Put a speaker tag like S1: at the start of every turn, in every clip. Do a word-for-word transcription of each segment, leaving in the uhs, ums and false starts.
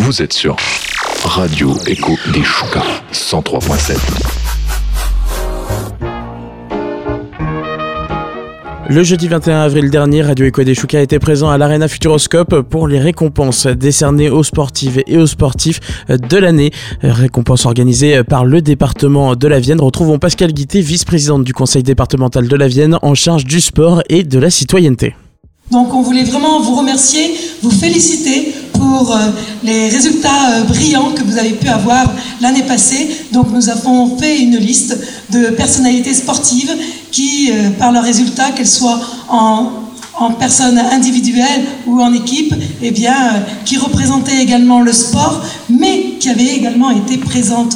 S1: Vous êtes sur Radio Echo des Choucas, cent trois point sept.
S2: Le jeudi vingt et un avril dernier, Radio Echo des Choucas était présent à l'Arena Futuroscope pour les récompenses décernées aux sportives et aux sportifs de l'année. Récompenses organisées par le département de la Vienne. Retrouvons Pascal Guité, vice-présidente du conseil départemental de la Vienne, en charge du sport et de la citoyenneté.
S3: Donc on voulait vraiment vous remercier, vous féliciter pour euh, les résultats euh, brillants que vous avez pu avoir l'année passée. Donc nous avons fait une liste de personnalités sportives qui, euh, par leurs résultats, qu'elles soient en, en personne individuelle ou en équipe, eh bien, euh, qui représentaient également le sport, mais qui avaient également été présentes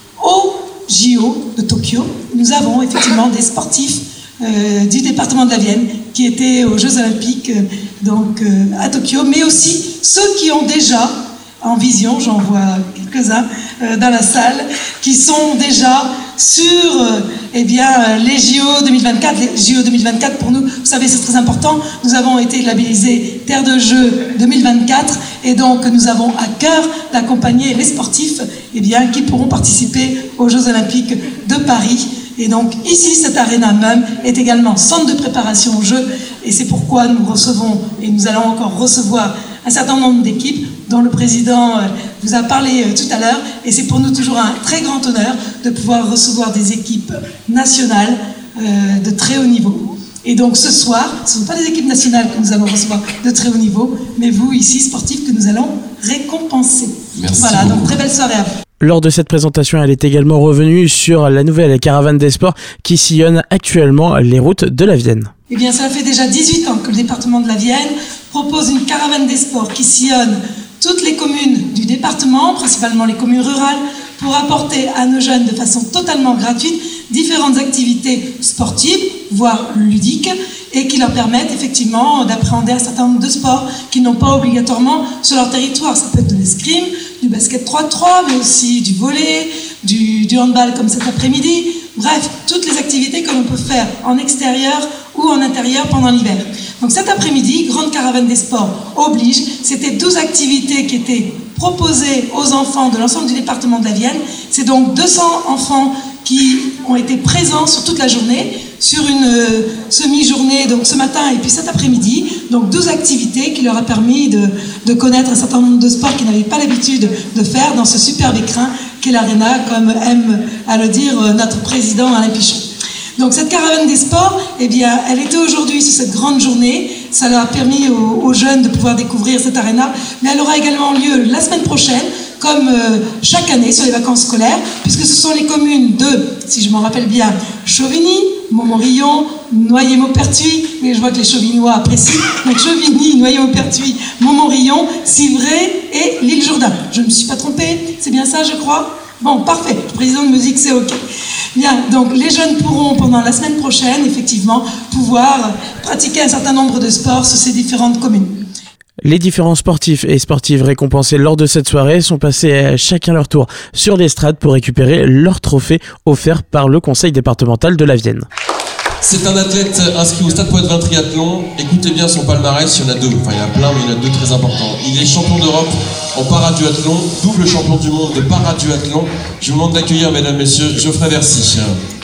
S3: au J O de Tokyo. Nous avons effectivement des sportifs euh, du département de la Vienne qui étaient aux Jeux Olympiques euh, donc, euh, à Tokyo, mais aussi ceux qui ont déjà en vision, j'en vois quelques-uns euh, dans la salle, qui sont déjà sur euh, eh bien, euh, les J O deux mille vingt-quatre. Les J O deux mille vingt-quatre, pour nous, vous savez, c'est très important. Nous avons été labellisés Terre de Jeux deux mille vingt-quatre et donc nous avons à cœur d'accompagner les sportifs eh bien, qui pourront participer aux Jeux Olympiques de Paris. Et donc ici, cette aréna même est également centre de préparation aux Jeux et c'est pourquoi nous recevons et nous allons encore recevoir un certain nombre d'équipes dont le président vous a parlé tout à l'heure et c'est pour nous toujours un très grand honneur de pouvoir recevoir des équipes nationales euh, de très haut niveau. Et donc ce soir, ce ne sont pas des équipes nationales que nous allons recevoir de très haut niveau, mais vous ici, sportifs, que nous allons récompenser.
S4: Merci
S3: voilà,
S4: beaucoup.
S3: donc très belle soirée à vous.
S2: Lors de cette présentation, elle est également revenue sur la nouvelle caravane des sports qui sillonne actuellement les routes de la Vienne.
S3: Eh bien, ça fait déjà dix-huit ans que le département de la Vienne propose une caravane des sports qui sillonne toutes les communes du département, principalement les communes rurales, pour apporter à nos jeunes de façon totalement gratuite différentes activités sportives, voire ludiques, et qui leur permettent effectivement d'appréhender un certain nombre de sports qu'ils n'ont pas obligatoirement sur leur territoire. Ça peut être de l'escrime, du basket trois trois, mais aussi du volley, du, du handball comme cet après-midi. Bref, toutes les activités que l'on peut faire en extérieur ou en intérieur pendant l'hiver. Donc cet après-midi, Grande Caravane des Sports oblige, c'était douze activités qui étaient proposées aux enfants de l'ensemble du département de la Vienne. C'est donc deux cents enfants qui ont été présents sur toute la journée, sur une euh, semi-journée, donc ce matin et puis cet après-midi. Donc douze activités qui leur a permis de, de connaître un certain nombre de sports qu'ils n'avaient pas l'habitude de faire dans ce superbe écrin qu'est l'Arena, comme aime à le dire notre président Alain Pichon. Donc cette caravane des sports, eh bien, elle était aujourd'hui sur cette grande journée. Ça leur a permis aux, aux jeunes de pouvoir découvrir cette Arena, mais elle aura également lieu la semaine prochaine, comme euh, chaque année sur les vacances scolaires, puisque ce sont les communes de, si je m'en rappelle bien, Chauvigny, Montmorillon, Noyer-Maupertuis, mais je vois que les Chauvignois apprécient, donc Chauvigny, Noyer-Maupertuis, Montmorillon, Civray et l'Île-Jourdain. Je ne me suis pas trompée, c'est bien ça je crois ? Bon, parfait, le président de musique c'est ok. Bien, donc les jeunes pourront pendant la semaine prochaine, effectivement, pouvoir pratiquer un certain nombre de sports sur ces différentes communes.
S2: Les différents sportifs et sportives récompensés lors de cette soirée sont passés à chacun leur tour sur l'estrade pour récupérer leur trophée offert par le conseil départemental de la Vienne.
S4: C'est un athlète inscrit au Stade Poitvin Triathlon. Écoutez bien son palmarès, il y en a deux. Enfin, il y en a plein, mais il y en a deux très importants. Il est champion d'Europe en paraduathlon, double champion du monde de paraduathlon. Je vous demande d'accueillir, mesdames, messieurs, Geoffrey Versy.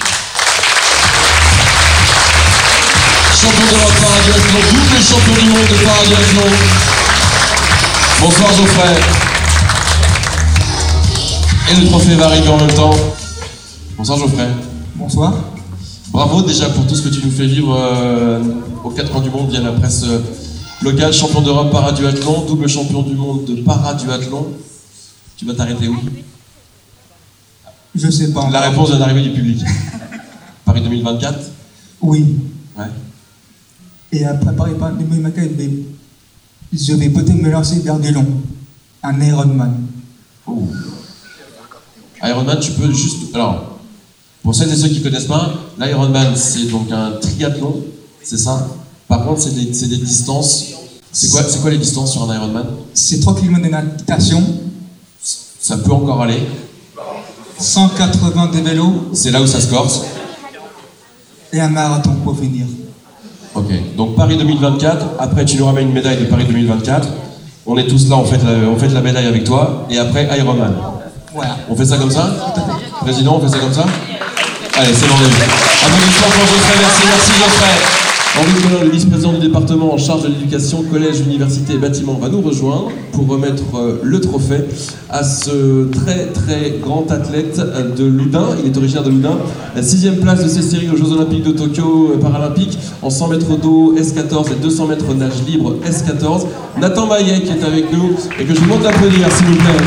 S4: Champion d'Europe paraduathlon, double champion du monde de paraduathlon. Bonsoir Geoffrey. Et le trophée va arriver en même temps. Bonsoir Geoffrey.
S5: Bonsoir.
S4: Bravo déjà pour tout ce que tu nous fais vivre euh, aux quatre coins du monde via la presse euh, locale. Champion d'Europe paraduathlon, double champion du monde de paraduathlon. Tu vas t'arrêter où?
S5: Je sais pas.
S4: La réponse vient d'arriver du public. Paris deux mille vingt-quatre?
S5: Oui.
S4: Ouais.
S5: Et après Paris deux mille vingt-quatre, je vais peut-être me lancer vers des longs. Un Ironman.
S4: Oh. Ironman, tu peux juste... Alors, pour celles et ceux qui ne connaissent pas, l'Ironman, c'est donc un triathlon, c'est ça? Par contre, c'est des, c'est des distances... C'est quoi, c'est quoi les distances sur un Ironman?
S5: C'est trois kilomètres de natation.
S4: Ça peut encore aller.
S5: cent quatre-vingts de vélo.
S4: C'est là où ça se corse.
S5: Et un marathon pour finir.
S4: Ok, donc Paris deux mille vingt-quatre, après tu nous ramènes une médaille de Paris deux mille vingt-quatre. On est tous là, on fait la, on fait la médaille avec toi, et après Iron Man.
S5: Voilà.
S4: On fait ça comme ça? Président, on fait ça comme ça? Allez, c'est vendu. Applaudissements pour Geoffrey, merci, merci Geoffrey. Henri Collin, le vice-président du département en charge de l'éducation, collège, université et bâtiment, va nous rejoindre pour remettre le trophée à ce très très grand athlète de Loudun. Il est originaire de Loudun. La sixième place de ces séries aux Jeux Olympiques de Tokyo Paralympiques en cent mètres d'eau S quatorze et deux cents mètres nage libre S quatorze. Nathan Maillet qui est avec nous et que je vous demande d'applaudir s'il vous plaît.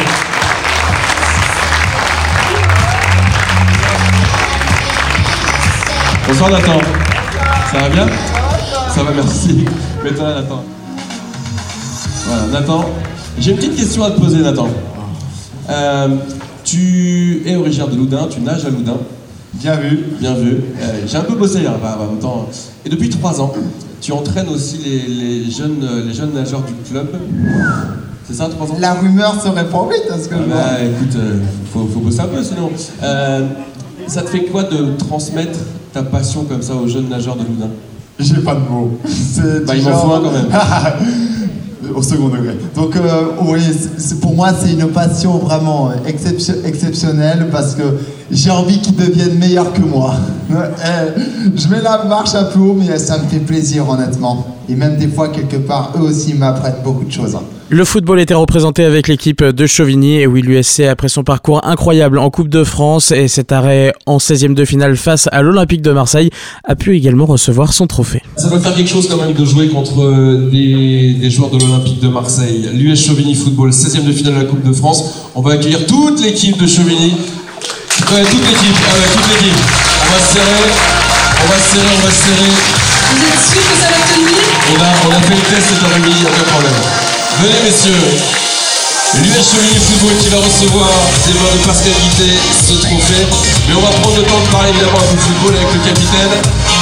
S4: Bonsoir Nathan. Ça va bien? Ça va, merci. Mets-toi là, Nathan. Voilà, Nathan. J'ai une petite question à te poser, Nathan. Euh, tu es originaire de Loudun, tu nages à Loudun.
S6: Bien vu.
S4: Bien vu. Euh, j'ai un peu bossé, hein, pas en même temps. Et depuis trois ans, tu entraînes aussi les, les, jeunes, les jeunes nageurs du club. C'est ça, trois ans?
S6: La rumeur se répand vite, à ce que
S4: ah
S6: je
S4: bah,
S6: vois.
S4: écoute, euh, faut, faut bosser un peu sinon. Euh, ça te fait quoi de transmettre ta passion comme ça aux jeunes nageurs de Loudun?
S6: J'ai pas de mots. C'est
S4: bah, il m'en faut un quand même.
S6: Au second degré. Donc, euh, oui, c'est, pour moi, c'est une passion vraiment exception, exceptionnelle parce que j'ai envie qu'ils deviennent meilleurs que moi. Je mets la marche un peu haut, mais ça me fait plaisir, honnêtement. Et même des fois, quelque part, eux aussi m'apprennent beaucoup de choses.
S2: Le football était représenté avec l'équipe de Chauvigny et oui, l'U S C, après son parcours incroyable en Coupe de France et cet arrêt en seizième de finale face à l'Olympique de Marseille, a pu également recevoir son trophée.
S4: Ça doit faire quelque chose quand même de jouer contre des, des joueurs de l'Olympique de Marseille. L'U S Chauvigny Football, seizième de finale de la Coupe de France. On va accueillir toute l'équipe de Chauvigny. Ouais, toute l'équipe, ah ouais, toute l'équipe. On va se serrer, on va se serrer, on va se serrer.
S3: Vous êtes sûr que ça va tenir?
S4: On a, on a fait le test cette après-midi, aucun problème. Venez messieurs, l'U S Chauvigny Football qui va recevoir des mains de Pascal Guittet ce trophée. Mais on va prendre le temps de parler évidemment un peu de football avec le capitaine.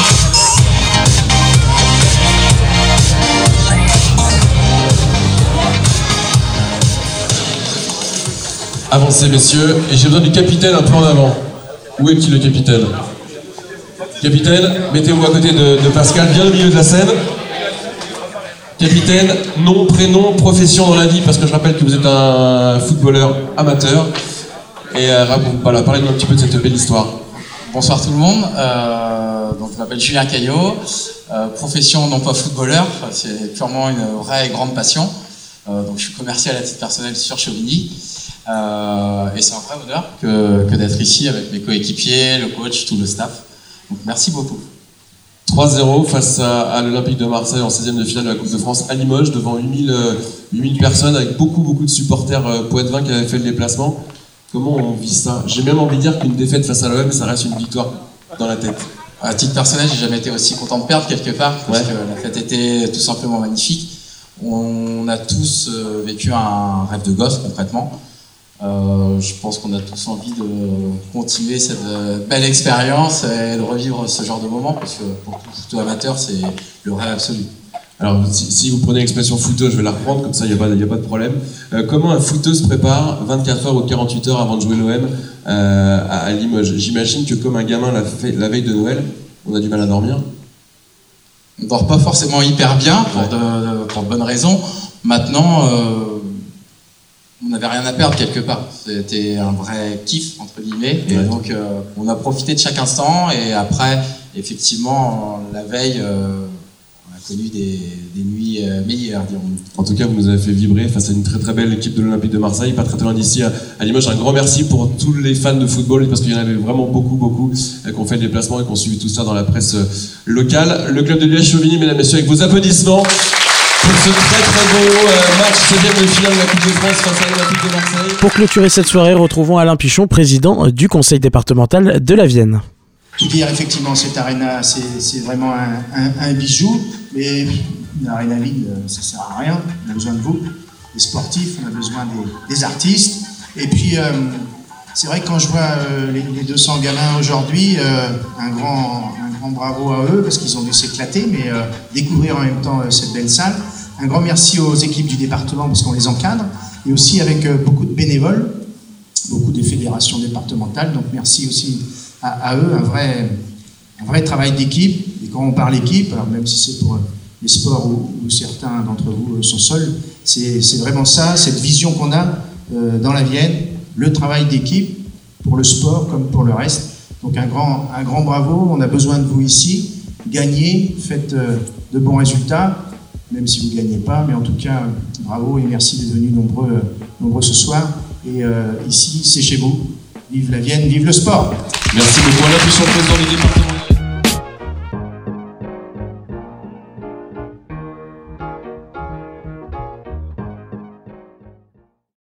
S4: Avancez messieurs, et j'ai besoin du capitaine un peu en avant. Où est-il le capitaine? Capitaine, mettez-vous à côté de, de Pascal, bien au milieu de la scène. Capitaine, nom, prénom, profession dans la vie, parce que je rappelle que vous êtes un footballeur amateur. Et euh, voilà, parlez-nous un petit peu de cette belle histoire.
S7: Bonsoir tout le monde, euh, donc je m'appelle Julien Caillot, euh, profession non pas footballeur, c'est purement une vraie et grande passion. Euh, donc je suis commercial à titre personnel sur Chauvigny. Euh, et c'est un vrai honneur que, que d'être ici avec mes coéquipiers, le coach, tout le staff. Donc merci beaucoup.
S4: trois zéro face à, à l'Olympique de Marseille en seizième de finale de la Coupe de France à Limoges devant huit mille personnes avec beaucoup beaucoup de supporters euh, poitevins qui avaient fait le déplacement. Comment on vit ça? J'ai même envie de dire qu'une défaite face à l'O M, ça reste une victoire dans la tête.
S7: À titre personnel, j'ai jamais été aussi content de perdre quelque part parce
S4: ouais.
S7: que la fête était tout simplement magnifique. On a tous euh, vécu un rêve de gosse concrètement. Euh, je pense qu'on a tous envie de continuer cette euh, belle expérience et de revivre ce genre de moment parce que pour tout footeux amateur, c'est le rêve absolu.
S4: Alors, si, si vous prenez l'expression footeux, je vais la reprendre, comme ça, il n'y a, a pas de problème. Euh, comment un footeux se prépare vingt-quatre heures ou quarante-huit heures avant de jouer l'O M euh, à, à Limoges? J'imagine que comme un gamin l'a fait la veille de Noël, on a du mal à dormir.
S7: On ne dort pas forcément hyper bien, pour, ouais. de, pour de bonnes raisons. Maintenant, euh, on n'avait rien à perdre quelque part. C'était un vrai kiff, entre guillemets. Et ouais. donc, euh, on a profité de chaque instant. Et après, effectivement, la veille... Euh, connu des, des nuits euh, meilleures, dirons.
S4: En tout cas, vous nous avez fait vibrer face à une très très belle équipe de l'Olympique de Marseille, pas très très loin d'ici à, à Limoges. Un grand merci pour tous les fans de football, parce qu'il y en avait vraiment beaucoup, beaucoup euh, qui ont fait le déplacement et qui ont suivi tout ça dans la presse euh, locale. Le club de l'U S Chauvigny, mesdames et messieurs, avec vos applaudissements pour ce très très beau euh, match seizième de finale de la Coupe de France face à l'Olympique de Marseille.
S2: Pour clôturer cette soirée, retrouvons Alain Pichon, président du conseil départemental de la Vienne.
S8: Tout dire, effectivement, cette aréna, c'est, c'est vraiment un, un, un bijou, mais une aréna vide, ça sert à rien. On a besoin de vous, des sportifs, on a besoin des, des artistes. Et puis, euh, c'est vrai que quand je vois euh, les, les deux cents gamins aujourd'hui, euh, un, grand, un grand bravo à eux, parce qu'ils ont dû s'éclater, mais euh, découvrir en même temps euh, cette belle salle. Un grand merci aux équipes du département, parce qu'on les encadre, et aussi avec euh, beaucoup de bénévoles, beaucoup des fédérations départementales, donc merci aussi à, à eux, un vrai, un vrai travail d'équipe. Et quand on parle équipe, alors même si c'est pour les sports où, où certains d'entre vous sont seuls, C'est, c'est vraiment ça, cette vision qu'on a euh, dans la Vienne, le travail d'équipe pour le sport comme pour le reste. Donc un grand, un grand bravo, on a besoin de vous ici. Gagnez, faites euh, de bons résultats, même si vous ne gagnez pas, mais en tout cas, bravo et merci d'être venus nombreux, euh, nombreux ce soir. Et euh, ici, c'est chez vous. Vive la Vienne, vive le sport.
S4: Merci beaucoup. À l'impulsion président du département.